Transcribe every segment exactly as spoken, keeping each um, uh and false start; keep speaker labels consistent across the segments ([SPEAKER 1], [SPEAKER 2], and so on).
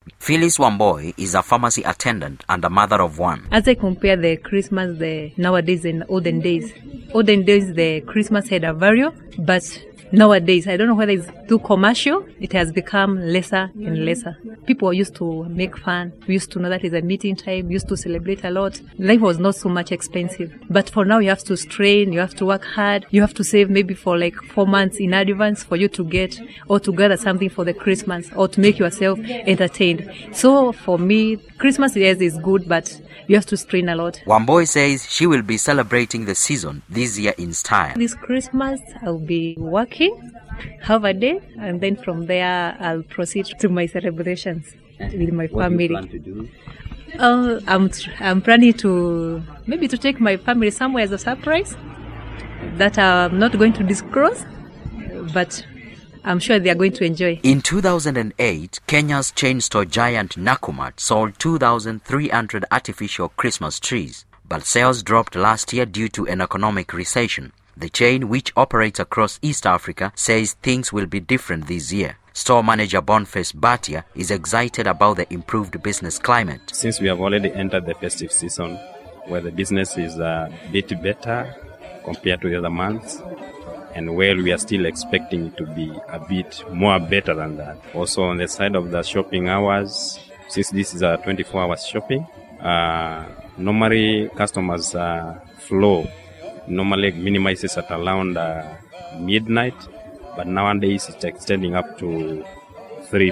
[SPEAKER 1] Phyllis Wamboi is a pharmacy attendant and a mother of one.
[SPEAKER 2] As I compare the Christmas the nowadays and olden days, olden days the Christmas had a value, but nowadays, I don't know whether it's too commercial, it has become lesser and lesser. People used to make fun, we used to know that it's a meeting time, we used to celebrate a lot. Life was not so much expensive. But for now, you have to strain, you have to work hard, you have to save maybe for like four months in advance for you to get or to gather something for the Christmas or to make yourself entertained. So for me, Christmas, yes, is good, but you have to strain a lot.
[SPEAKER 1] Wamboi says she will be celebrating the season this year in style.
[SPEAKER 2] This Christmas, I'll be working, have a day, and then from there, I'll proceed to my celebrations with my
[SPEAKER 3] what
[SPEAKER 2] family.
[SPEAKER 3] What do you plan to do?
[SPEAKER 2] Uh, I'm, I'm planning to, maybe to take my family somewhere as a surprise that I'm not going to disclose, but I'm sure they are going to enjoy.
[SPEAKER 1] In two thousand eight, Kenya's chain store giant Nakumatt sold two thousand three hundred artificial Christmas trees, but sales dropped last year due to an economic recession. The chain, which operates across East Africa, says things will be different this year. Store manager Boniface Batia is excited about the improved business climate.
[SPEAKER 4] Since we have already entered the festive season, where the business is a bit better compared to the other months, and where we are still expecting it to be a bit more better than that. Also on the side of the shopping hours, since this is a twenty-four hours shopping, uh, normally customers uh, flow normally minimizes at around uh, midnight, but nowadays it's extending up to three.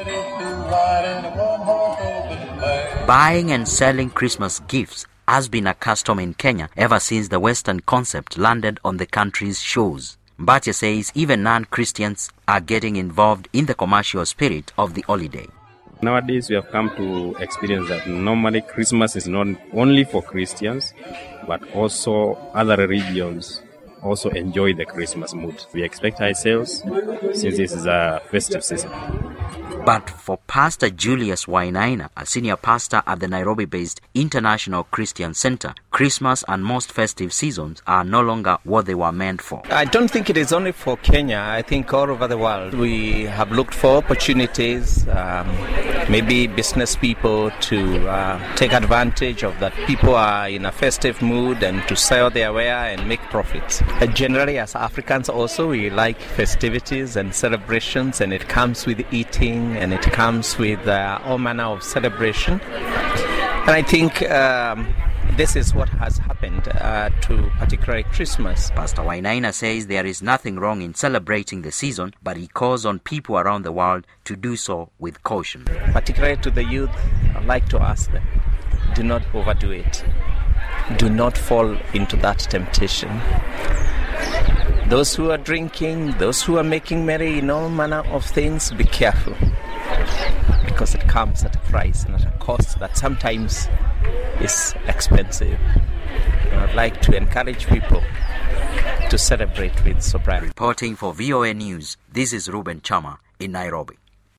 [SPEAKER 1] Buying and selling Christmas gifts has been a custom in Kenya ever since the Western concept landed on the country's shores. Batia says even non-Christians are getting involved in the commercial spirit of the holiday.
[SPEAKER 4] Nowadays, we have come to experience that normally Christmas is not only for Christians, but also other religions also enjoy the Christmas mood. We expect high sales since this is a festive season.
[SPEAKER 1] But for Pastor Julius Wainaina, a senior pastor at the Nairobi-based International Christian Center, Christmas and most festive seasons are no longer what they were meant for.
[SPEAKER 5] I don't think it is only for Kenya. I think all over the world we have looked for opportunities, um, maybe business people to uh, take advantage of that people are in a festive mood and to sell their wear and make profits. Uh, generally, as Africans also, we like festivities and celebrations, and it comes with eating and it comes with uh, all manner of celebration. And I think um, this is what has happened uh, to particularly Christmas.
[SPEAKER 1] Pastor Wainaina says there is nothing wrong in celebrating the season, but he calls on people around the world to do so with caution.
[SPEAKER 5] Particularly to the youth, I'd like to ask them, do not overdo it. Do not fall into that temptation. Those who are drinking, those who are making merry in all manner of things, be careful. Because it comes at a price and at a cost that sometimes is expensive. And I'd like to encourage people to celebrate with sobriety.
[SPEAKER 1] Reporting for V O A News, this is Ruben Chama in Nairobi.